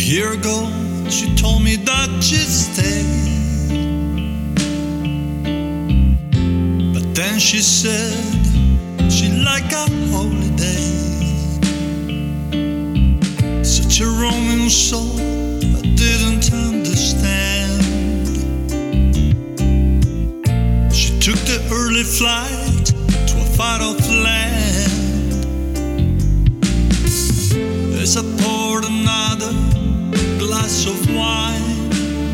year ago, she told me that she'd stay, but then she said she'd like a holiday. Such a Roman soul, I didn't understand. She took the early flight to a far-off land. As I poured another glass of wine,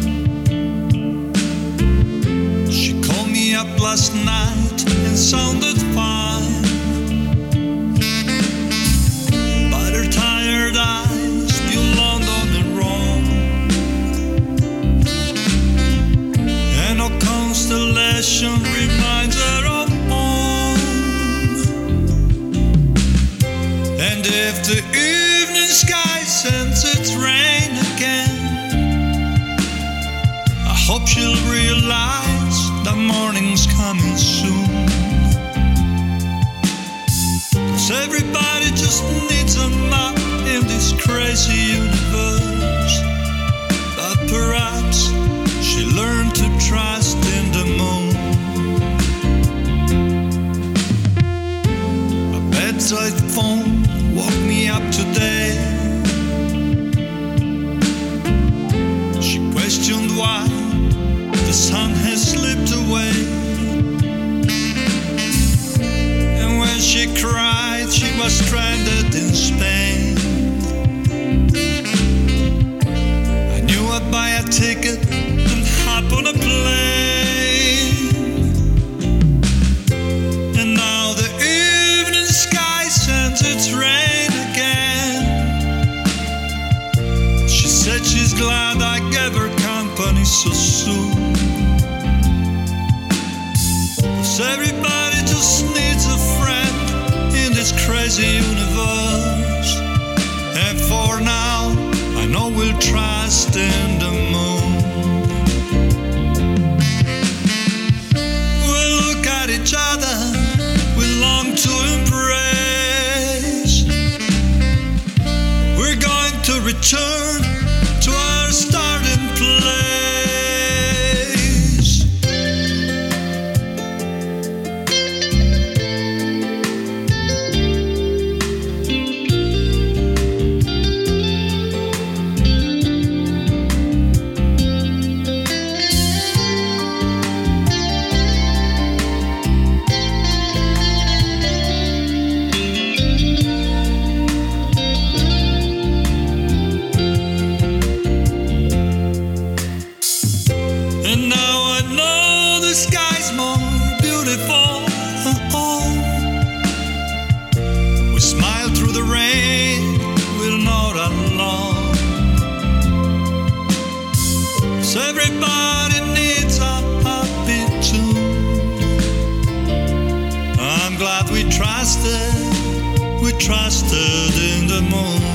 she called me up last night and sounded fine, but her tired eyes view London and Rome, and no constellation reminds her of home. And if the evening sky sends its rain again, I hope she'll realize that morning's coming soon. 'Cause everybody just needs a map in this crazy universe. But perhaps she learned to trust in the moon. A bedside phone woke me up today. She questioned why the sun has slipped away, and when she cried she was stranded in Spain. I knew I'd buy a ticket and hop on a plane, and now the evening sky sends its rain again. She said she's glad I gave her company so soon. 'Cause everybody just needs a friend in this crazy universe. And for now, I know we'll trust in the moon. We'll look at each other, we long to embrace. We're going to return to our starting place. And now I know the sky's more beautiful. We smile through the rain, we're not alone. 'Cause everybody needs a happy tune. I'm glad we trusted in the moon.